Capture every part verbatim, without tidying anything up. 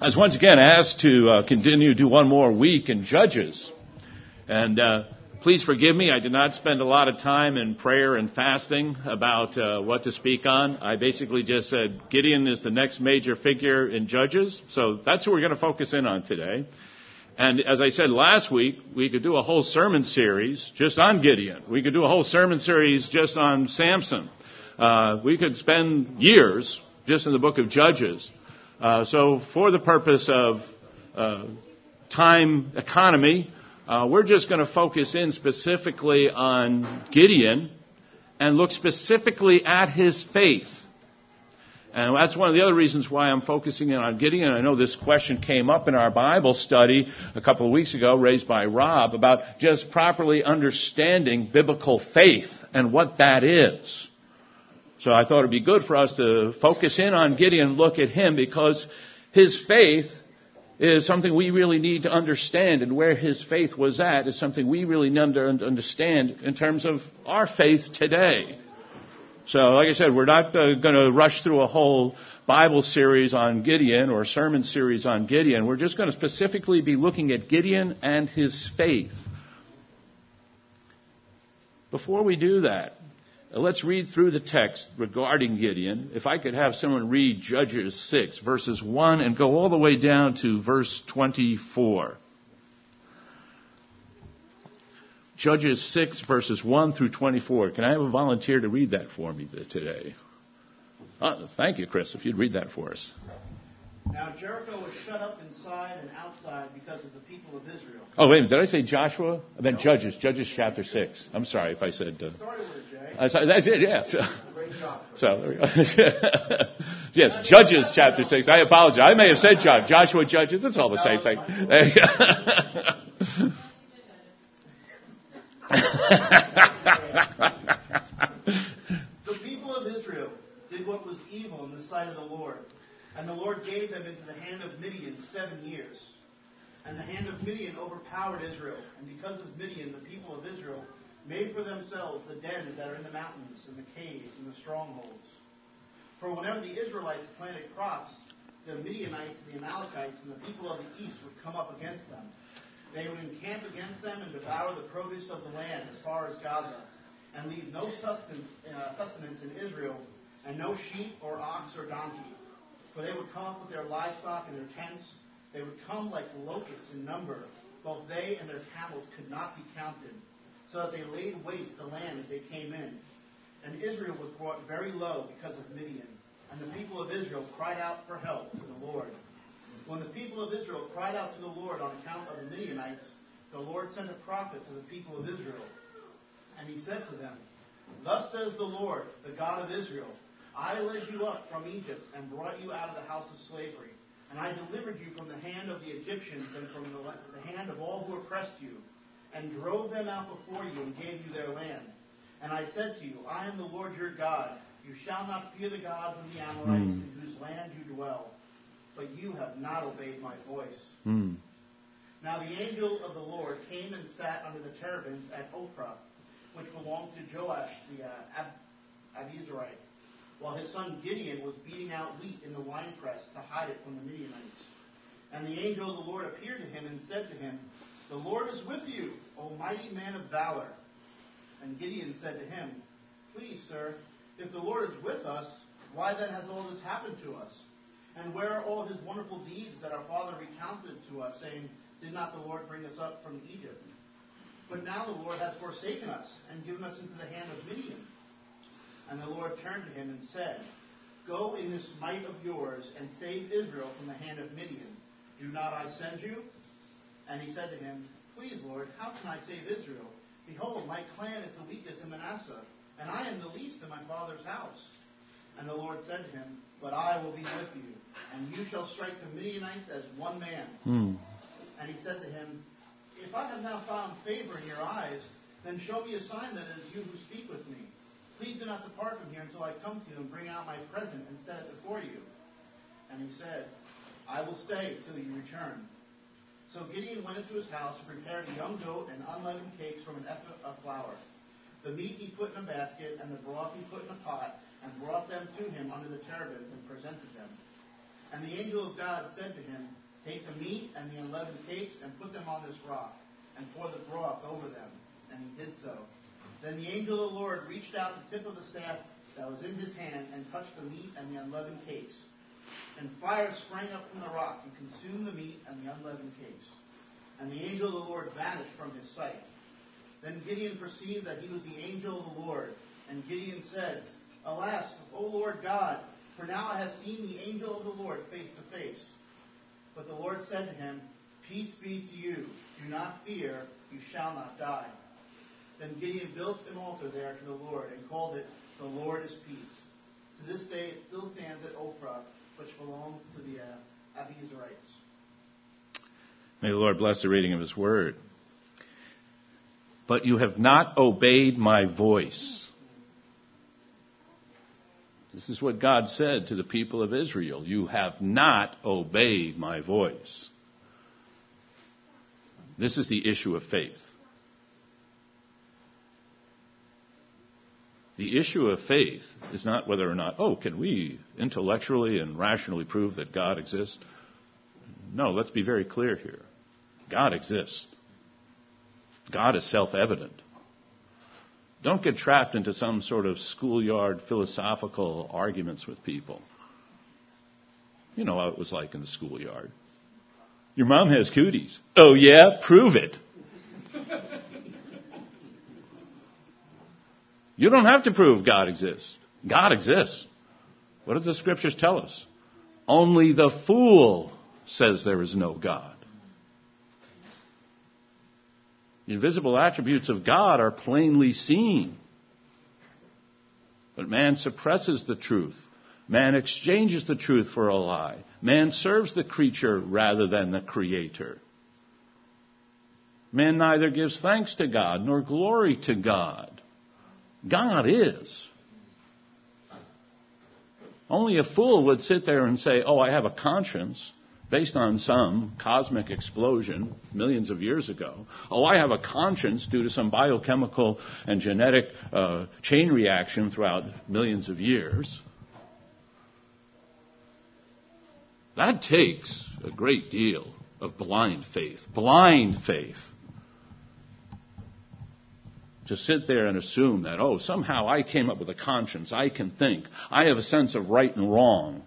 I was once again asked to uh, continue to do one more week in Judges. And uh, please forgive me, I did not spend a lot of time in prayer and fasting about uh, what to speak on. I basically just said Gideon is the next major figure in Judges. So that's who we're going to focus in on today. And as I said last week, we could do a whole sermon series just on Gideon. We could do a whole sermon series just on Samson. Uh, we could spend years just in the book of Judges. Uh, so for the purpose of uh, time economy, uh, we're just going to focus in specifically on Gideon and look specifically at his faith. And that's one of the other reasons why I'm focusing in on Gideon. I know this question came up in our Bible study a couple of weeks ago, raised by Rob, about just properly understanding biblical faith and what that is. So I thought it would be good for us to focus in on Gideon and look at him, because his faith is something we really need to understand, and where his faith was at is something we really need to understand in terms of our faith today. So like I said, we're not uh, going to rush through a whole Bible series on Gideon or sermon series on Gideon. We're just going to specifically be looking at Gideon and his faith. Before we do that, let's read through the text regarding Gideon. If I could have someone read Judges six, verses one, and go all the way down to verse twenty-four. Judges six, verses one through twenty-four. Can I have a volunteer to read that for me today? Oh, thank you, Chris, if you'd read that for us. Now Jericho was shut up inside and outside because of the people of Israel. Oh, wait a minute. Did I say Joshua? I meant Judges. Judges chapter six. I'm sorry if I said... Uh, Started with it, Jay. Uh, so that's it, yeah. So, Great job. so there we go. Yes, Judges chapter six. I apologize. I may have said Joshua. Joshua, Judges. It's all the same thing. There you go. The people of Israel did what was evil in the sight of the Lord. And the Lord gave them into the hand of Midian seven years. And the hand of Midian overpowered Israel. And because of Midian, the people of Israel made for themselves the dens that are in the mountains, and the caves, and the strongholds. For whenever the Israelites planted crops, the Midianites, and the Amalekites, and the people of the east would come up against them. They would encamp against them and devour the produce of the land as far as Gaza, and leave no sustenance, uh, sustenance in Israel, and no sheep or ox or donkey. For they would come up with their livestock and their tents. They would come like locusts in number. Both they and their camels could not be counted, so that they laid waste the land as they came in. And Israel was brought very low because of Midian. And the people of Israel cried out for help to the Lord. When the people of Israel cried out to the Lord on account of the Midianites, the Lord sent a prophet to the people of Israel. And he said to them, Thus says the Lord, the God of Israel, I led you up from Egypt and brought you out of the house of slavery. And I delivered you from the hand of the Egyptians and from the, the hand of all who oppressed you, and drove them out before you and gave you their land. And I said to you, I am the Lord your God. You shall not fear the gods of the Amorites mm. in whose land you dwell. But you have not obeyed my voice. Mm. Now the angel of the Lord came and sat under the terebinth at Ophrah, which belonged to Joash the uh, Ab- Abizarite, while his son Gideon was beating out wheat in the winepress to hide it from the Midianites. And the angel of the Lord appeared to him and said to him, The Lord is with you, O mighty man of valor. And Gideon said to him, Please, sir, if the Lord is with us, why then has all this happened to us? And where are all his wonderful deeds that our father recounted to us, saying, Did not the Lord bring us up from Egypt? But now the Lord has forsaken us and given us into the hand of Midian. And the Lord turned to him and said, Go in this might of yours and save Israel from the hand of Midian. Do not I send you? And he said to him, Please, Lord, how can I save Israel? Behold, my clan is the weakest in Manasseh, and I am the least in my father's house. And the Lord said to him, But I will be with you, and you shall strike the Midianites as one man. Mm. And he said to him, If I have now found favor in your eyes, then show me a sign that it is you who speak with me. Please do not depart from here until I come to you and bring out my present and set it before you. And he said, I will stay till you return. So Gideon went into his house and prepared a young goat and unleavened cakes from an ephah of flour. The meat he put in a basket, and the broth he put in a pot, and brought them to him under the terebinth and presented them. And the angel of God said to him, Take the meat and the unleavened cakes and put them on this rock, and pour the broth over them. And he did so. Then the angel of the Lord reached out the tip of the staff that was in his hand and touched the meat and the unleavened cakes. And fire sprang up from the rock and consumed the meat and the unleavened cakes. And the angel of the Lord vanished from his sight. Then Gideon perceived that he was the angel of the Lord. And Gideon said, Alas, O Lord God, for now I have seen the angel of the Lord face to face. But the Lord said to him, Peace be to you. Do not fear. You shall not die. Then Gideon built an altar there to the Lord and called it, The Lord is Peace. To this day it still stands at Ophrah, which belonged to the uh, Abiezrites. May the Lord bless the reading of his word. But you have not obeyed my voice. This is what God said to the people of Israel. You have not obeyed my voice. This is the issue of faith. The issue of faith is not whether or not, oh, can we intellectually and rationally prove that God exists? No, let's be very clear here. God exists. God is self-evident. Don't get trapped into some sort of schoolyard philosophical arguments with people. You know how it was like in the schoolyard. Your mom has cooties. Oh yeah? Prove it. You don't have to prove God exists. God exists. What does the scriptures tell us? Only the fool says there is no God. The invisible attributes of God are plainly seen. But man suppresses the truth. Man exchanges the truth for a lie. Man serves the creature rather than the Creator. Man neither gives thanks to God nor glory to God. God is. Only a fool would sit there and say, oh, I have a conscience based on some cosmic explosion millions of years ago. Oh, I have a conscience due to some biochemical and genetic uh, chain reaction throughout millions of years. That takes a great deal of blind faith. Blind faith. To sit there and assume that, oh, somehow I came up with a conscience. I can think. I have a sense of right and wrong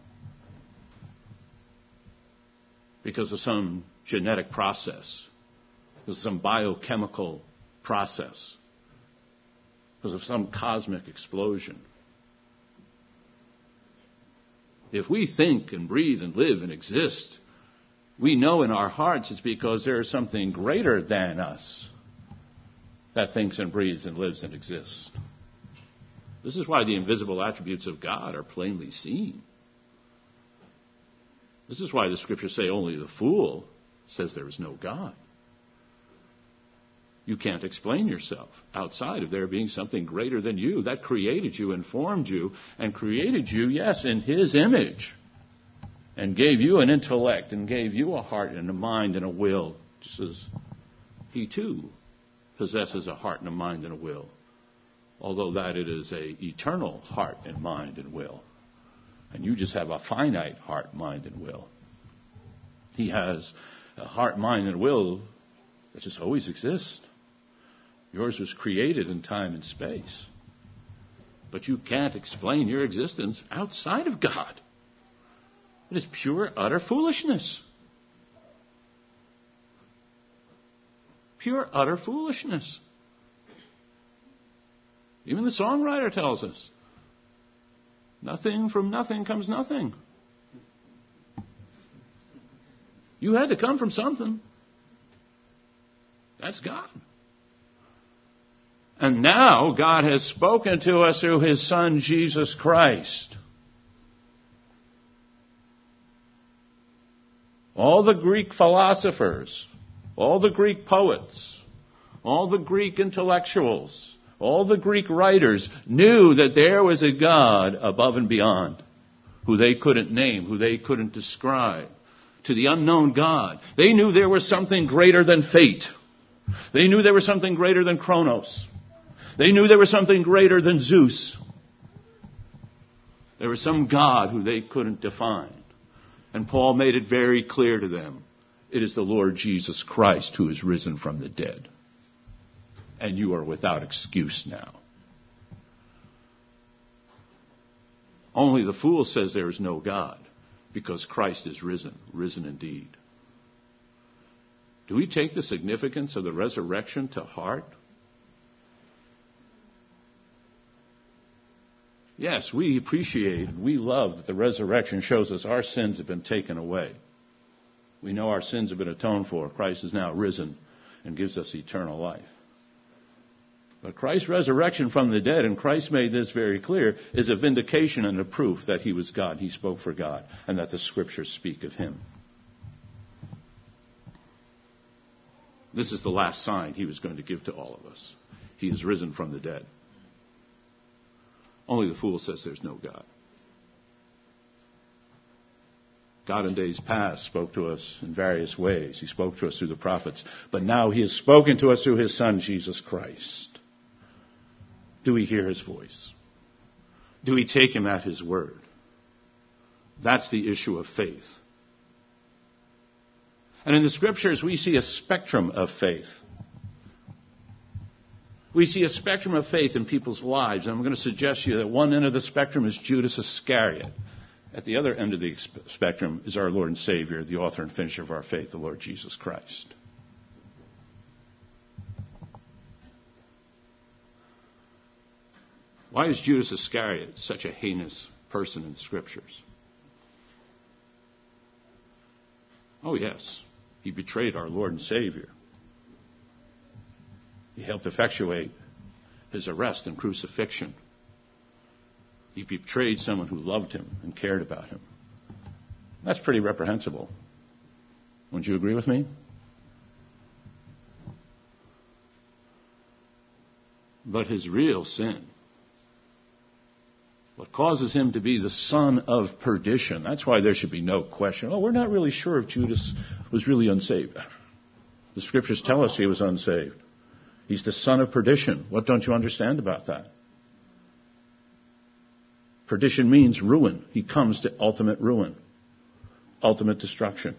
because of some genetic process, because of some biochemical process, because of some cosmic explosion. If we think and breathe and live and exist, we know in our hearts it's because there is something greater than us that thinks and breathes and lives and exists. This is why the invisible attributes of God are plainly seen. This is why the scriptures say only the fool says there is no God. You can't explain yourself outside of there being something greater than you that created you and formed you and created you, yes, in His image and gave you an intellect and gave you a heart and a mind and a will, just as He too possesses a heart and a mind and a will, although that it is a eternal heart and mind and will. And you just have a finite heart, mind, and will. He has a heart, mind, and will that just always exists. Yours was created in time and space. But you can't explain your existence outside of God. It is pure, utter foolishness. Pure, utter foolishness. Even the songwriter tells us, nothing from nothing comes nothing. You had to come from something. That's God. And now God has spoken to us through His Son, Jesus Christ. All the Greek philosophers, all the Greek poets, all the Greek intellectuals, all the Greek writers knew that there was a God above and beyond who they couldn't name, who they couldn't describe. To the unknown God, they knew there was something greater than fate. They knew there was something greater than Kronos. They knew there was something greater than Zeus. There was some God who they couldn't define. And Paul made it very clear to them. It is the Lord Jesus Christ who is risen from the dead. And you are without excuse now. Only the fool says there is no God, because Christ is risen, risen indeed. Do we take the significance of the resurrection to heart? Yes, we appreciate and we love that the resurrection shows us our sins have been taken away. We know our sins have been atoned for. Christ is now risen and gives us eternal life. But Christ's resurrection from the dead, and Christ made this very clear, is a vindication and a proof that he was God. He spoke for God, and that the Scriptures speak of him. This is the last sign he was going to give to all of us. He is risen from the dead. Only the fool says there's no God. God in days past spoke to us in various ways. He spoke to us through the prophets. But now he has spoken to us through his Son, Jesus Christ. Do we hear his voice? Do we take him at his word? That's the issue of faith. And in the Scriptures, we see a spectrum of faith. We see a spectrum of faith in people's lives. And I'm going to suggest to you that one end of the spectrum is Judas Iscariot. At the other end of the spectrum is our Lord and Savior, the author and finisher of our faith, the Lord Jesus Christ. Why is Judas Iscariot such a heinous person in the Scriptures? Oh, yes. He betrayed our Lord and Savior. He helped effectuate his arrest and crucifixion. He betrayed someone who loved him and cared about him. That's pretty reprehensible. Wouldn't you agree with me? But his real sin, what causes him to be the son of perdition, that's why there should be no question. Oh, we're not really sure if Judas was really unsaved. The Scriptures tell us he was unsaved. He's the son of perdition. What don't you understand about that? Perdition means ruin. He comes to ultimate ruin, ultimate destruction.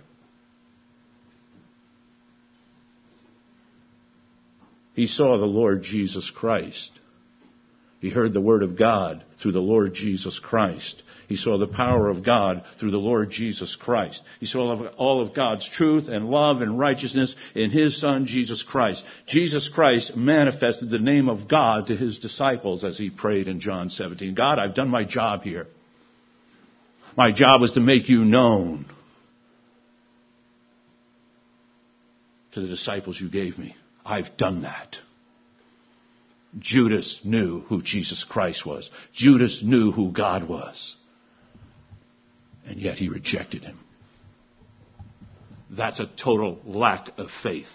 He saw the Lord Jesus Christ. He heard the word of God through the Lord Jesus Christ. He saw the power of God through the Lord Jesus Christ. He saw all of God's truth and love and righteousness in his Son, Jesus Christ. Jesus Christ manifested the name of God to his disciples as he prayed in John seventeen. God, I've done my job here. My job was to make you known to the disciples you gave me. I've done that. Judas knew who Jesus Christ was. Judas knew who God was. And yet he rejected him. That's a total lack of faith.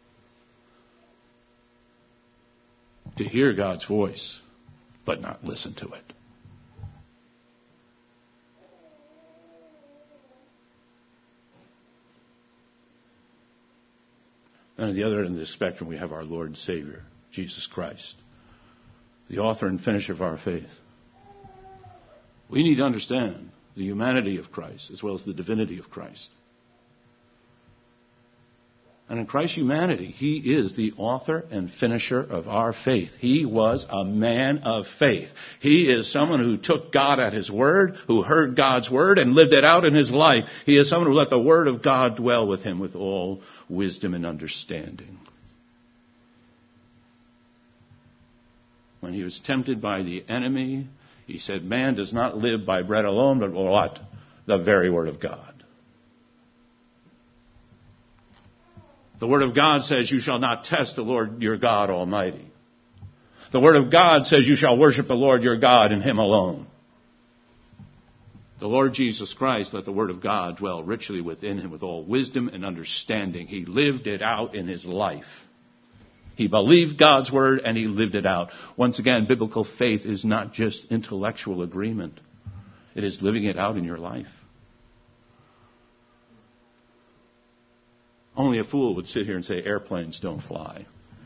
To hear God's voice, but not listen to it. And at the other end of the spectrum, we have our Lord and Savior, Jesus Christ, the author and finisher of our faith. We need to understand the humanity of Christ as well as the divinity of Christ. And in Christ's humanity, he is the author and finisher of our faith. He was a man of faith. He is someone who took God at his word, who heard God's word and lived it out in his life. He is someone who let the word of God dwell with him with all wisdom and understanding. When he was tempted by the enemy, he said, man does not live by bread alone, but what? The very word of God. The Word of God says you shall not test the Lord your God Almighty. The Word of God says you shall worship the Lord your God and him alone. The Lord Jesus Christ let the Word of God dwell richly within him with all wisdom and understanding. He lived it out in his life. He believed God's Word and he lived it out. Once again, biblical faith is not just intellectual agreement. It is living it out in your life. Only a fool would sit here and say airplanes don't fly.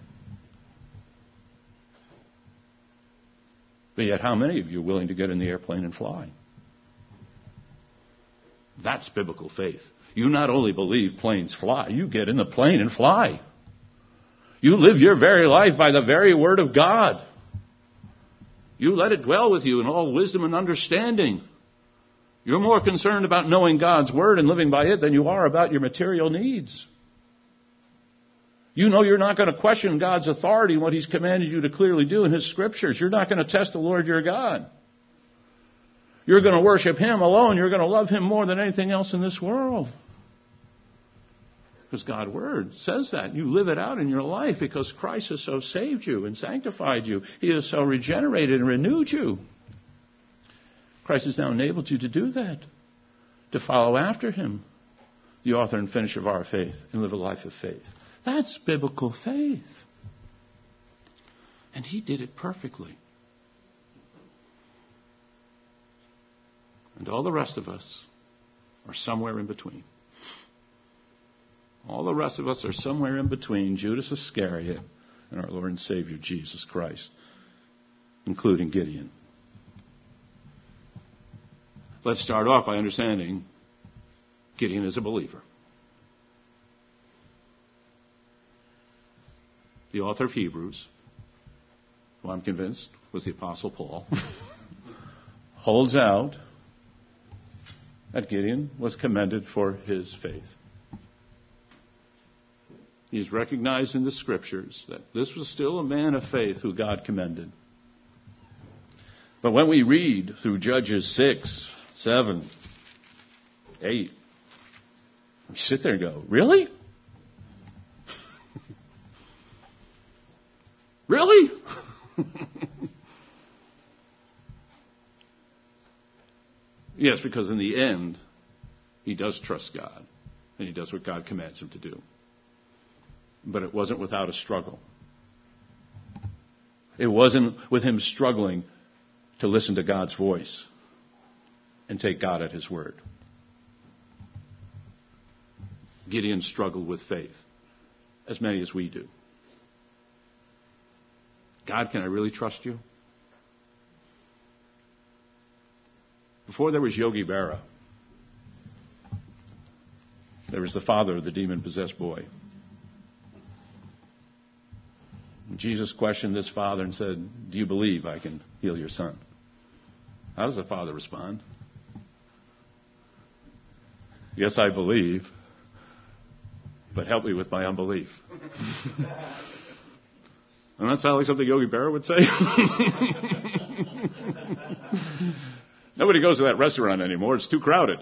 But yet how many of you are willing to get in the airplane and fly? That's biblical faith. You not only believe planes fly, you get in the plane and fly. You live your very life by the very word of God. You let it dwell with you in all wisdom and understanding. You're more concerned about knowing God's word and living by it than you are about your material needs. You know you're not going to question God's authority and what He's commanded you to clearly do in His scriptures. You're not going to test the Lord your God. You're going to worship Him alone. You're going to love Him more than anything else in this world. Because God's word says that. You live it out in your life because Christ has so saved you and sanctified you. He has so regenerated and renewed you. Christ has now enabled you to do that, to follow after Him, the author and finisher of our faith, and live a life of faith. That's biblical faith. And He did it perfectly. And all the rest of us are somewhere in between. All the rest of us are somewhere in between Judas Iscariot and our Lord and Savior Jesus Christ, including Gideon. Let's start off by understanding Gideon is a believer. The author of Hebrews, who I'm convinced was the Apostle Paul, holds out that Gideon was commended for his faith. He's recognized in the Scriptures that this was still a man of faith who God commended. But when we read through Judges six, seven, eight, we sit there and go, really? Really? Yes, because in the end, he does trust God, and he does what God commands him to do. But it wasn't without a struggle. It wasn't with him struggling to listen to God's voice and take God at His word. Gideon struggled with faith, as many as we do. God, can I really trust you? Before there was Yogi Berra, there was the father of the demon-possessed boy. Jesus questioned this father and said, do you believe I can heal your son? How does the father respond? Yes, I believe, but help me with my unbelief. Doesn't that sound like something Yogi Berra would say? Nobody goes to that restaurant anymore. It's too crowded.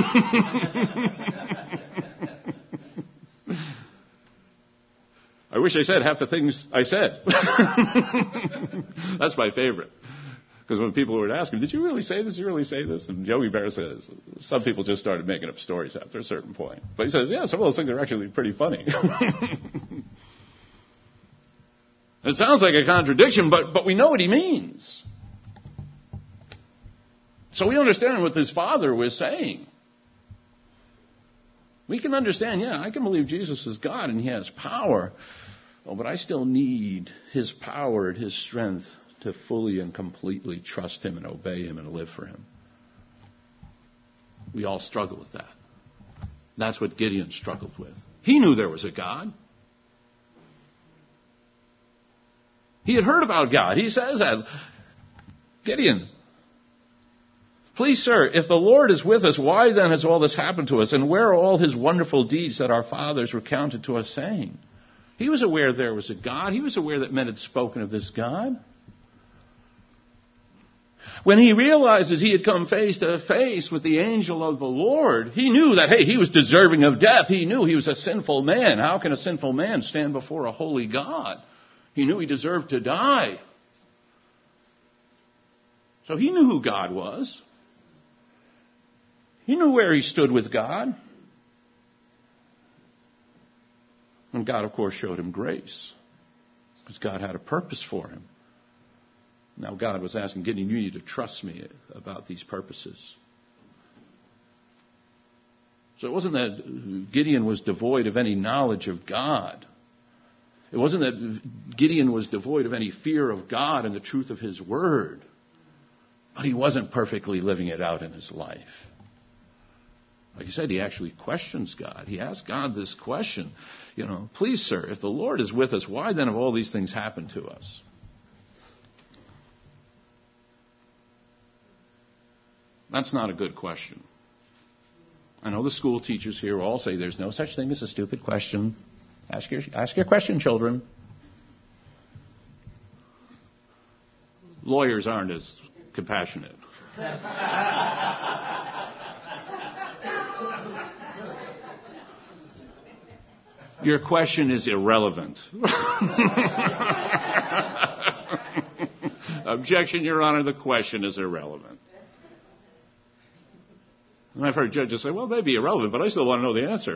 I wish I said half the things I said. That's my favorite. Because when people would ask him, did you really say this? Did you really say this? And Yogi Berra says, some people just started making up stories after a certain point. But he says, yeah, some of those things are actually pretty funny. It sounds like a contradiction, but, but we know what he means. So we understand what this father was saying. We can understand, yeah, I can believe Jesus is God and He has power. Oh, but I still need His power and His strength to fully and completely trust Him and obey Him and live for Him. We all struggle with that. That's what Gideon struggled with. He knew there was a God. He had heard about God. He says that. Gideon, please, sir, if the Lord is with us, why then has all this happened to us? And where are all His wonderful deeds that our fathers recounted to us, saying? He was aware there was a God. He was aware that men had spoken of this God. When he realizes he had come face to face with the angel of the Lord, he knew that, hey, he was deserving of death. He knew he was a sinful man. How can a sinful man stand before a holy God? He knew he deserved to die. So he knew who God was. He knew where he stood with God. And God, of course, showed him grace. Because God had a purpose for him. Now God was asking Gideon, you need to trust me about these purposes. So it wasn't that Gideon was devoid of any knowledge of God. It wasn't that Gideon was devoid of any fear of God and the truth of His word. But he wasn't perfectly living it out in his life. Like I said, he actually questions God. He asks God this question, you know, please, sir, if the Lord is with us, why then have all these things happened to us? That's not a good question. I know the school teachers here all say there's no such thing as a stupid question. Ask your, ask your question, children. Lawyers aren't as compassionate. Your question is irrelevant. Objection, Your Honor, the question is irrelevant. And I've heard judges say, well, it may be irrelevant, but I still want to know the answer.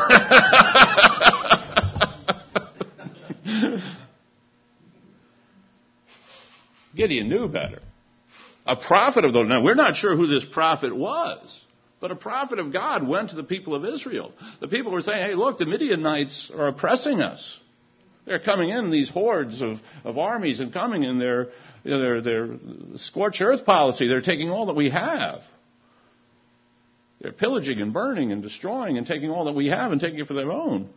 Gideon knew better. A prophet of the Lord. Now, we're not sure who this prophet was, but a prophet of God went to the people of Israel. The people were saying, hey, look, the Midianites are oppressing us. They're coming in, these hordes of, of armies, and coming in their, you know, their, their scorched earth policy. They're taking all that we have. They're pillaging and burning and destroying and taking all that we have and taking it for their own.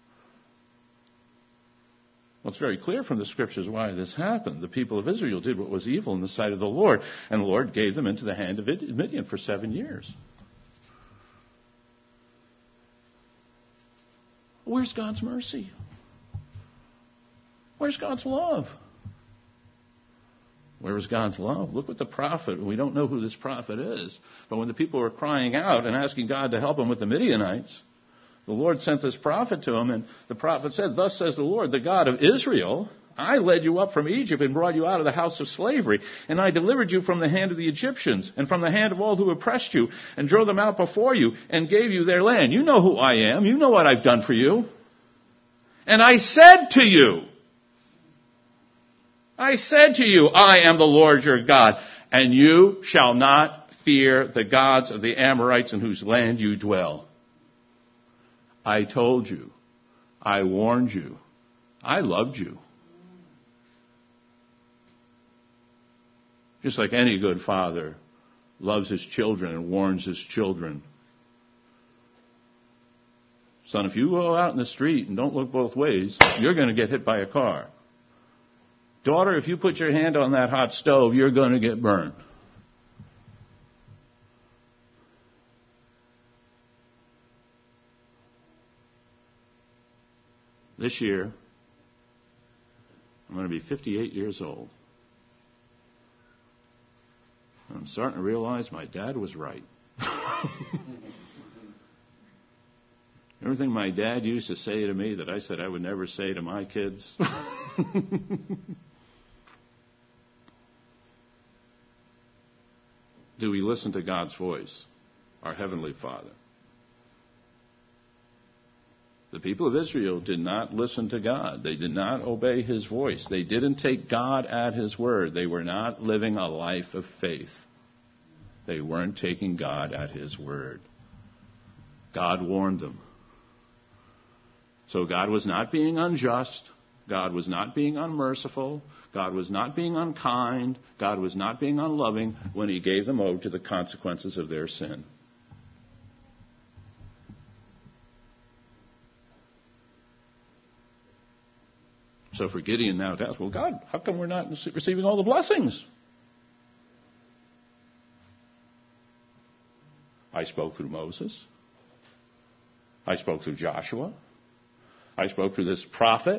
Well, it's very clear from the scriptures why this happened. The people of Israel did what was evil in the sight of the Lord, and the Lord gave them into the hand of Midian for seven years. Where's God's mercy? Where's God's love? Where is God's love? Look what the prophet, we don't know who this prophet is, but when the people were crying out and asking God to help them with the Midianites, the Lord sent this prophet to him, and the prophet said, thus says the Lord, the God of Israel, I led you up from Egypt and brought you out of the house of slavery, and I delivered you from the hand of the Egyptians and from the hand of all who oppressed you, and drove them out before you and gave you their land. You know who I am. You know what I've done for you. And I said to you, I said to you, I am the Lord your God, and you shall not fear the gods of the Amorites in whose land you dwell. I told you, I warned you, I loved you. Just like any good father loves his children and warns his children. Son, if you go out in the street and don't look both ways, you're going to get hit by a car. Daughter, if you put your hand on that hot stove, you're going to get burned. This year, I'm going to be fifty-eight years old. I'm starting to realize my dad was right. Everything my dad used to say to me that I said I would never say to my kids. Do we listen to God's voice, our Heavenly Father? The people of Israel did not listen to God. They did not obey His voice. They didn't take God at His word. They were not living a life of faith. They weren't taking God at His word. God warned them. So God was not being unjust. God was not being unmerciful. God was not being unkind. God was not being unloving when He gave them over to the consequences of their sin. So for Gideon now to ask, well, God, how come we're not receiving all the blessings? I spoke through Moses. I spoke through Joshua. I spoke through this prophet.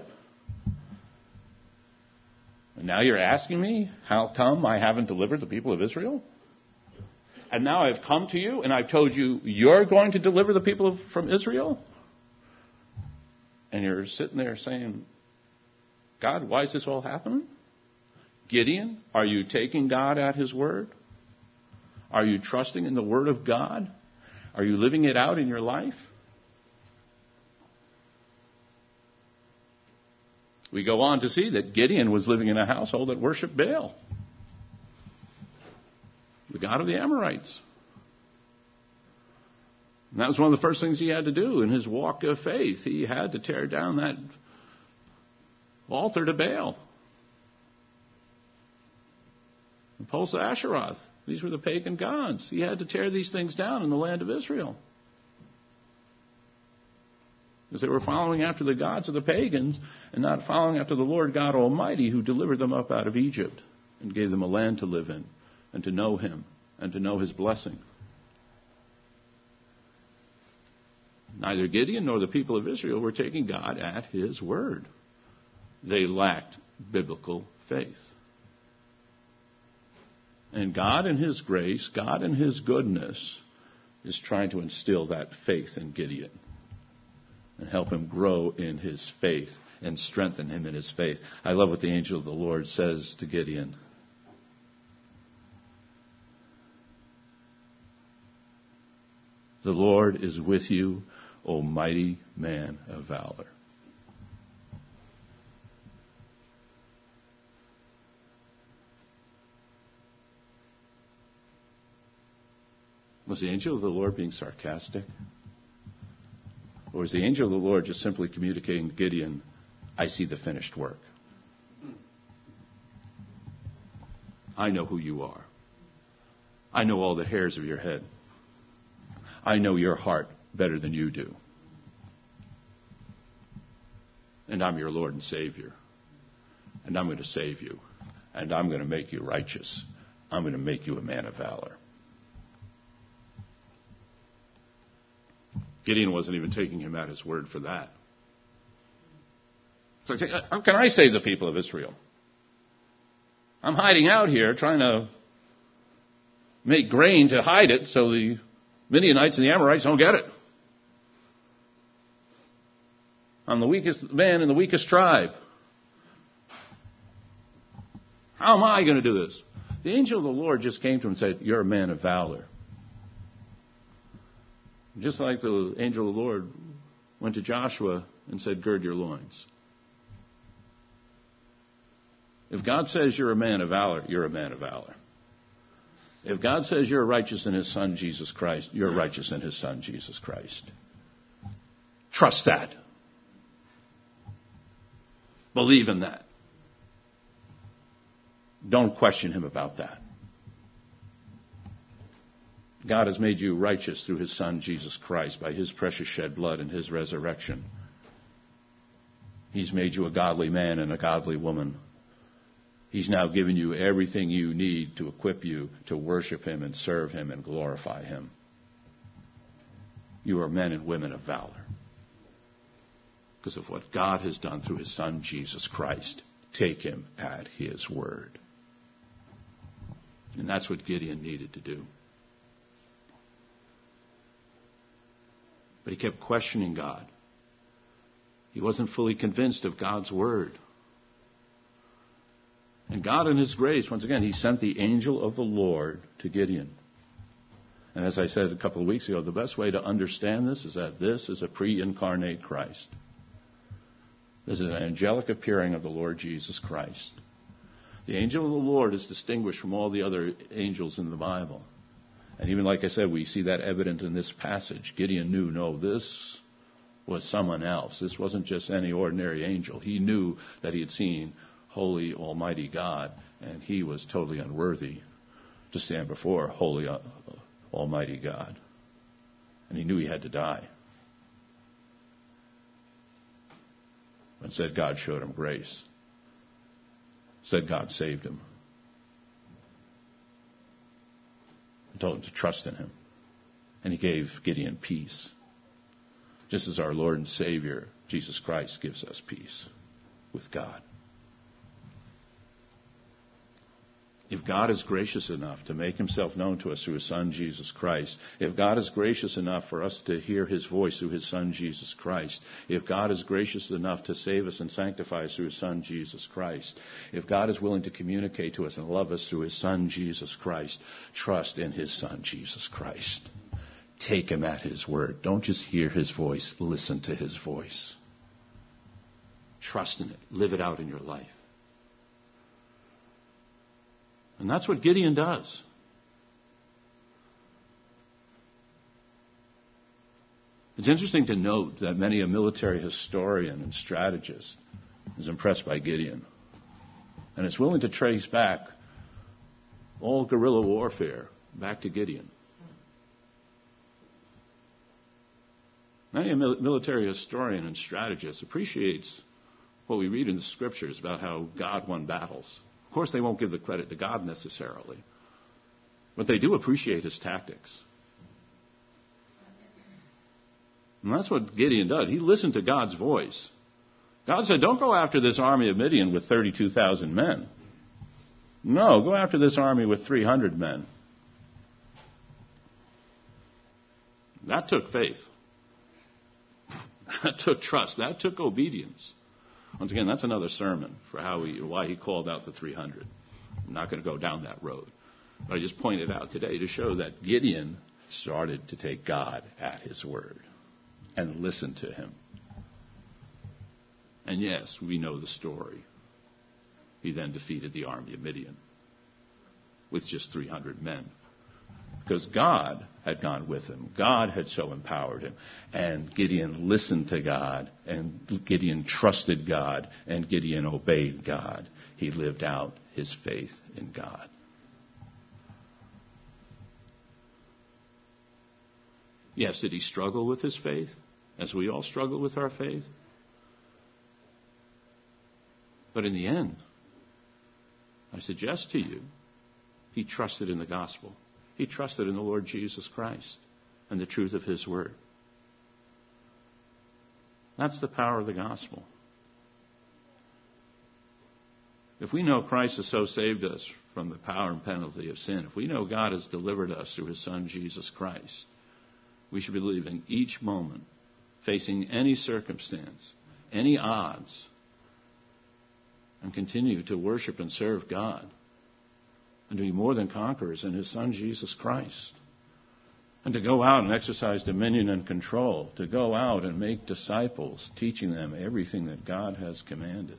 And now you're asking me, how come I haven't delivered the people of Israel? And now I've come to you and I've told you you're going to deliver the people of, from Israel? And you're sitting there saying, God, why is this all happening? Gideon, are you taking God at His word? Are you trusting in the word of God? Are you living it out in your life? We go on to see that Gideon was living in a household that worshiped Baal, the god of the Amorites. And that was one of the first things he had to do in his walk of faith. He had to tear down that altar to Baal. The poles of Asheroth. These were the pagan gods. He had to tear these things down in the land of Israel. Because they were following after the gods of the pagans and not following after the Lord God Almighty, who delivered them up out of Egypt and gave them a land to live in and to know him and to know his blessing. Neither Gideon nor the people of Israel were taking God at his word. They lacked biblical faith. And God in his grace, God in his goodness, is trying to instill that faith in Gideon and help him grow in his faith and strengthen him in his faith. I love what the angel of the Lord says to Gideon. The Lord is with you, O mighty man of valor. Was the angel of the Lord being sarcastic? Or was the angel of the Lord just simply communicating to Gideon, I see the finished work. I know who you are. I know all the hairs of your head. I know your heart better than you do. And I'm your Lord and Savior. And I'm going to save you. And I'm going to make you righteous. I'm going to make you a man of valor. Gideon wasn't even taking him at his word for that. So how can I save the people of Israel? I'm hiding out here trying to make grain to hide it so the Midianites and the Amorites don't get it. I'm the weakest man in the weakest tribe. How am I going to do this? The angel of the Lord just came to him and said, you're a man of valor. Just like the angel of the Lord went to Joshua and said, gird your loins. If God says you're a man of valor, you're a man of valor. If God says you're righteous in his Son, Jesus Christ, you're righteous in his Son, Jesus Christ. Trust that. Believe in that. Don't question him about that. God has made you righteous through his Son, Jesus Christ, by his precious shed blood and his resurrection. He's made you a godly man and a godly woman. He's now given you everything you need to equip you to worship him and serve him and glorify him. You are men and women of valor because of what God has done through his Son, Jesus Christ. Take him at his word. And that's what Gideon needed to do. But he kept questioning God. He wasn't fully convinced of God's word. And God in his grace, once again, he sent the angel of the Lord to Gideon. And as I said a couple of weeks ago, the best way to understand this is that this is a pre-incarnate Christ. This is an angelic appearing of the Lord Jesus Christ. The angel of the Lord is distinguished from all the other angels in the Bible. And even like I said, we see that evident in this passage. Gideon knew, no, this was someone else. This wasn't just any ordinary angel. He knew that he had seen holy, almighty God, and he was totally unworthy to stand before holy, uh, almighty God. And he knew he had to die. But said God showed him grace. Said God saved him. And told him to trust in him. And he gave Gideon peace. Just as our Lord and Savior, Jesus Christ, gives us peace with God. If God is gracious enough to make himself known to us through his Son, Jesus Christ, if God is gracious enough for us to hear his voice through his Son, Jesus Christ, if God is gracious enough to save us and sanctify us through his Son, Jesus Christ, if God is willing to communicate to us and love us through his Son, Jesus Christ, trust in his Son, Jesus Christ. Take him at his word. Don't just hear his voice. Listen to his voice. Trust in it. Live it out in your life. And that's what Gideon does. It's interesting to note that many a military historian and strategist is impressed by Gideon. And is willing to trace back all guerrilla warfare back to Gideon. Any military historian and strategist appreciates what we read in the scriptures about how God won battles. Of course, they won't give the credit to God necessarily, but they do appreciate his tactics. And that's what Gideon did. He listened to God's voice. God said, don't go after this army of Midian with thirty-two thousand men. No, go after this army with three hundred men. That took faith. That took trust. That took obedience. Once again, that's another sermon for how he, why he called out the three hundred. I'm not going to go down that road. But I just pointed out today to show that Gideon started to take God at his word and listen to him. And yes, we know the story. He then defeated the army of Midian with just three hundred men. Because God had gone with him. God had so empowered him. And Gideon listened to God. And Gideon trusted God. And Gideon obeyed God. He lived out his faith in God. Yes, did he struggle with his faith? As we all struggle with our faith? But in the end, I suggest to you, he trusted in the gospel. He trusted in the Lord Jesus Christ and the truth of his word. That's the power of the gospel. If we know Christ has so saved us from the power and penalty of sin, if we know God has delivered us through his Son, Jesus Christ, we should be living each moment, facing any circumstance, any odds, and continue to worship and serve God, and to be more than conquerors in his Son, Jesus Christ. And to go out and exercise dominion and control, to go out and make disciples, teaching them everything that God has commanded.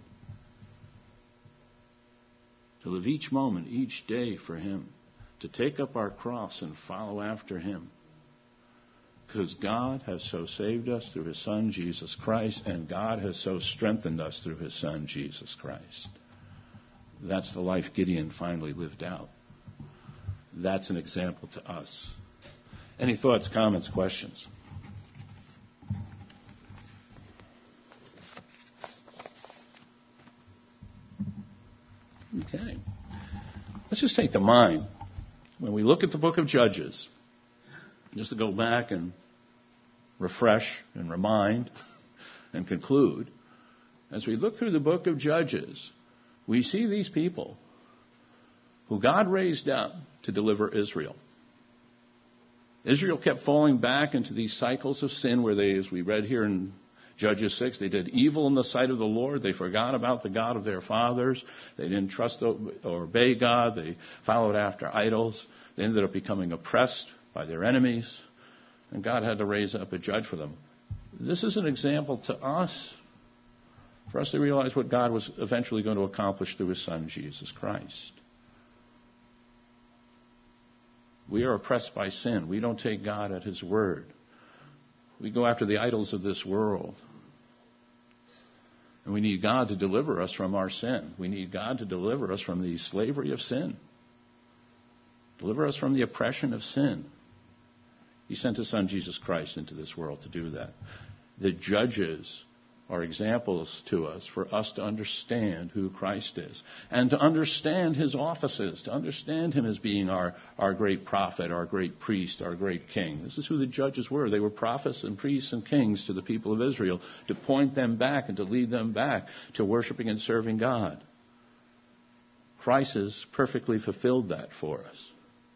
To live each moment, each day for him, to take up our cross and follow after him. Because God has so saved us through his Son, Jesus Christ, and God has so strengthened us through his Son, Jesus Christ. That's the life Gideon finally lived out. That's an example to us. Any thoughts, comments, questions? Okay. Let's just take to mind, when we look at the book of Judges, just to go back and refresh and remind and conclude, as we look through the book of Judges, we see these people who God raised up to deliver Israel. Israel kept falling back into these cycles of sin where they, as we read here in Judges six, they did evil in the sight of the Lord. They forgot about the God of their fathers. They didn't trust or obey God. They followed after idols. They ended up becoming oppressed by their enemies. And God had to raise up a judge for them. This is an example to us, for us to realize what God was eventually going to accomplish through his Son, Jesus Christ. We are oppressed by sin. We don't take God at his word. We go after the idols of this world. And we need God to deliver us from our sin. We need God to deliver us from the slavery of sin. Deliver us from the oppression of sin. He sent his Son, Jesus Christ, into this world to do that. The judges are examples to us for us to understand who Christ is and to understand his offices, to understand him as being our, our great prophet, our great priest, our great king. This is who the judges were. They were prophets and priests and kings to the people of Israel to point them back and to lead them back to worshiping and serving God. Christ has perfectly fulfilled that for us.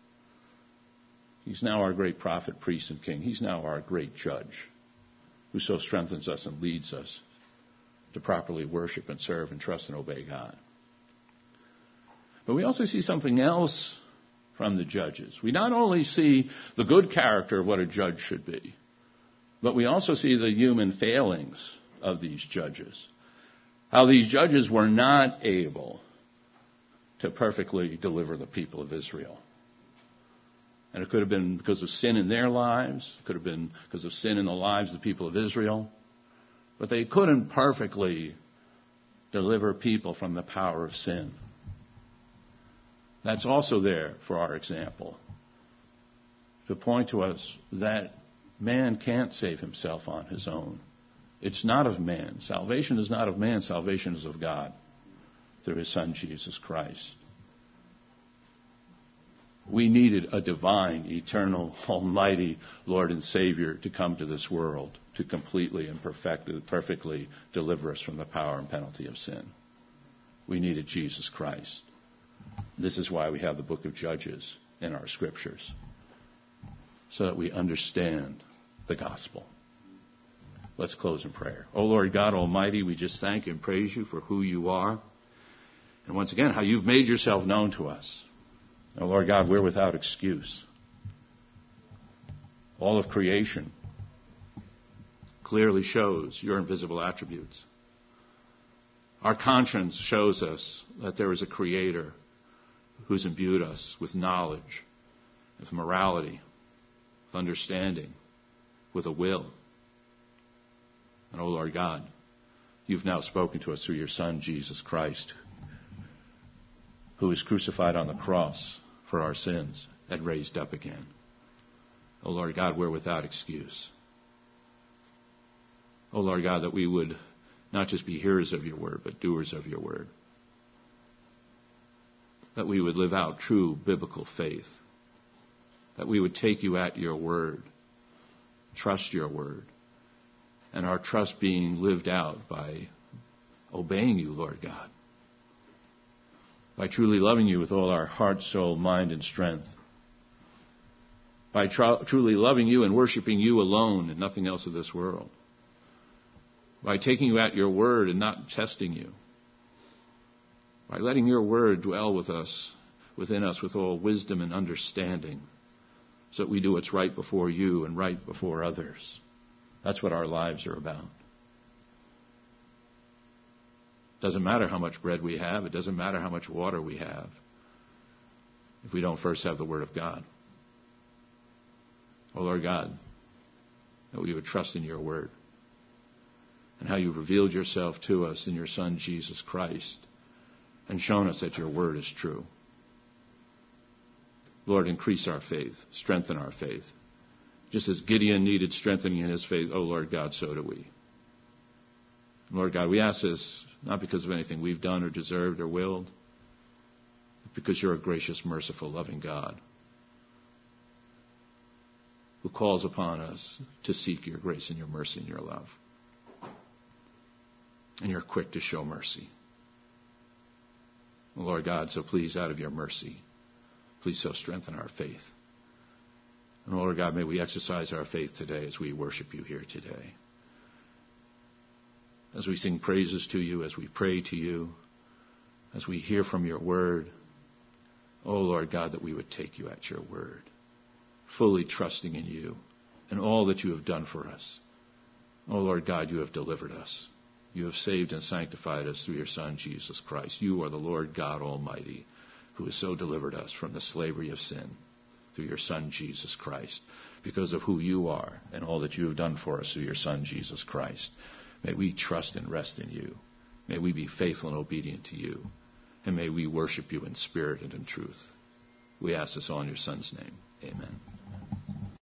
He's now our great prophet, priest, and king. He's now our great judge, who so strengthens us and leads us to properly worship and serve and trust and obey God. But we also see something else from the judges. We not only see the good character of what a judge should be, but we also see the human failings of these judges. How these judges were not able to perfectly deliver the people of Israel. And it could have been because of sin in their lives. It could have been because of sin in the lives of the people of Israel. But they couldn't perfectly deliver people from the power of sin. That's also there for our example, to point to us that Man can't save himself on his own. It's not of man. Salvation is not of man. Salvation is of God through his Son, Jesus Christ. We needed a divine, eternal, almighty Lord and Savior to come to this world to completely and perfect, perfectly deliver us from the power and penalty of sin. We needed Jesus Christ. This is why we have the book of Judges in our scriptures, so that we understand the gospel. Let's close in prayer. Oh Lord God Almighty, we just thank and praise you for who you are, and once again, how you've made yourself known to us. Oh Lord God, we're without excuse. All of creation clearly shows your invisible attributes. Our conscience shows us that there is a Creator who's imbued us with knowledge, with morality, with understanding, with a will. And, oh Lord God, you've now spoken to us through your Son, Jesus Christ, who was crucified on the cross for our sins and raised up again. Oh Lord God, we're without excuse. Oh Lord God, that we would not just be hearers of your word, but doers of your word. That we would live out true biblical faith. That we would take you at your word, trust your word, and our trust being lived out by obeying you, Lord God. By truly loving you with all our heart, soul, mind, and strength. By tr- truly loving you and worshiping you alone and nothing else of this world. By taking you at your word and not testing you. By letting your word dwell with us, within us with all wisdom and understanding, so that we do what's right before you and right before others. That's what our lives are about. It doesn't matter how much bread we have. It doesn't matter how much water we have if we don't first have the Word of God. Oh, Lord God, that we would trust in your Word and how you've revealed yourself to us in your Son, Jesus Christ, and shown us that your Word is true. Lord, increase our faith, strengthen our faith. Just as Gideon needed strengthening in his faith, oh, Lord God, so do we. Lord God, we ask this not because of anything we've done or deserved or willed, but because you're a gracious, merciful, loving God who calls upon us to seek your grace and your mercy and your love. And you're quick to show mercy. Lord God, so please, out of your mercy, please so strengthen our faith. And Lord God, may we exercise our faith today as we worship you here today. As we sing praises to you, as we pray to you, as we hear from your word, oh Lord God, that we would take you at your word, fully trusting in you and all that you have done for us. Oh Lord God, you have delivered us. You have saved and sanctified us through your Son, Jesus Christ. You are the Lord God Almighty, who has so delivered us from the slavery of sin through your Son, Jesus Christ, because of who you are and all that you have done for us through your Son, Jesus Christ. May we trust and rest in you. May we be faithful and obedient to you. And may we worship you in spirit and in truth. We ask this all in your Son's name. Amen.